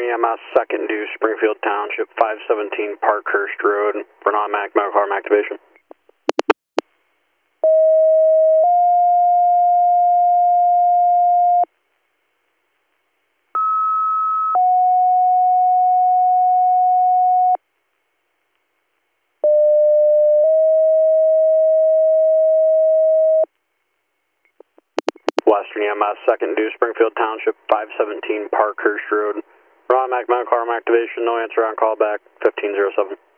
Western EMS, second due, Springfield Township, 517 Parkhurst Road, for an automatic medical arm activation. Western EMS, second due, Springfield Township, 517 Parkhurst Road, for automatic medical arm activation, no answer on call back, 1507.